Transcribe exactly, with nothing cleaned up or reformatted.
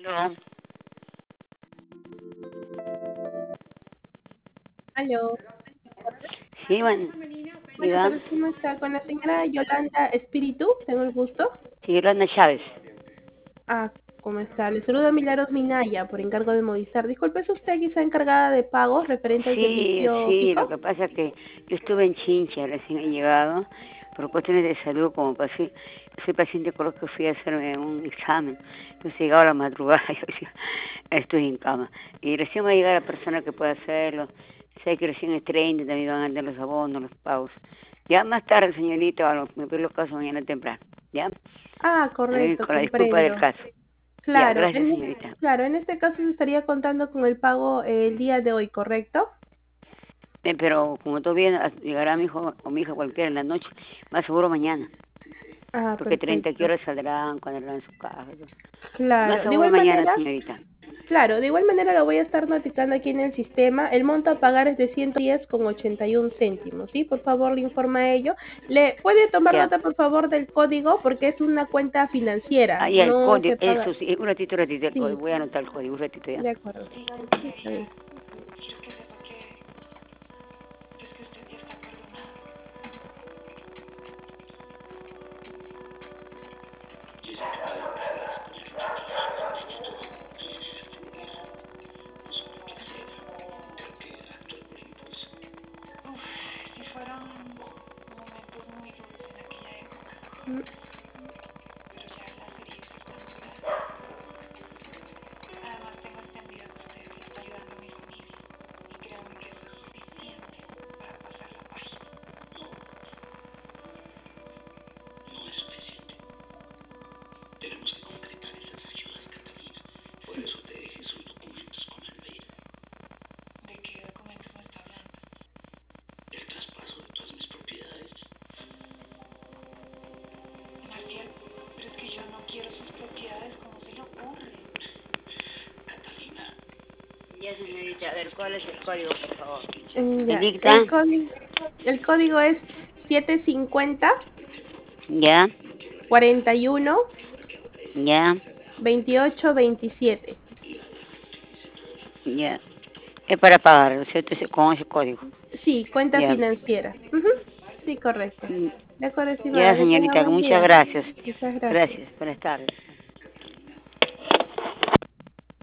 Aló. Aló. Sí, bueno, Buenas diga. tardes, ¿cómo está? Con la señora Yolanda Espíritu, tengo el gusto. Sí, Yolanda Chávez. Ah, ¿cómo está? Le saluda Milagros Minaya por encargo de Movistar. Disculpe, ¿es usted quizá encargada de pagos referente al Sí, servicio sí, lo fijo? que pasa es que yo estuve en Chincha, recién he llegado, por cuestiones de salud, como pasé, soy paciente con los que fui a hacerme un examen. Entonces llegaba a la madrugada y yo decía, estoy en cama. Y recién va a llegar la persona que puede hacerlo. Sé que recién es treinta, también van a dar los abonos, los pagos. Ya más tarde, señorita, bueno, me pido los casos mañana temprano, ¿ya? Ah, Eh, correcto, con la disculpa del comprendo. caso. Ya, Claro, gracias, en, señorita. claro, en este caso se estaría contando con el pago eh, el día de hoy, ¿correcto? Eh, pero como todavía a- llegará mi hijo o mi hija cualquiera en la noche, más seguro mañana. Ah, Porque treinta ¿qué perfecto. horas saldrán cuando harán su caja? Más Claro, de seguro igual mañana, manera, señorita. claro, de igual manera lo voy a estar notificando aquí en el sistema. El monto a pagar es de ciento diez con ochenta y uno céntimos, ¿sí? Por favor, le informa ello. ¿Le puede tomar Ya. nota, por favor, del código? Porque es una cuenta financiera, Ahí el no código, se paga. eso sí, un ratito, un ratito, el código. Sí, Voy a anotar el código, un ratito ya. de acuerdo. Sí, está bien. Mm. Tenemos que concretar esas ayudas, Catalina. Por eso te dejé esos documentos con Almeida. ¿De qué documentos me está hablando? El traspaso de todas mis propiedades. Marcial, pero es que yo no quiero sus propiedades, ¿cómo se le ocurre? Catalina. Ya, señorita, a ver, ¿cuál es el código, por favor? Mm, ¿Me ya, dicta? el código, el código es setecientos cincuenta, Ya, cuarenta y uno, ya, veintiocho, veintisiete. ya. Es para pagar, ¿no es cierto? Ese- Con ese código. Sí, cuenta Ya. financiera. Ujú. Sí, correcto. Mm, De acuerdo, estimada. Ya, Que tenga señorita, buen muchas día. gracias. Muchas gracias. Gracias, buenas tardes.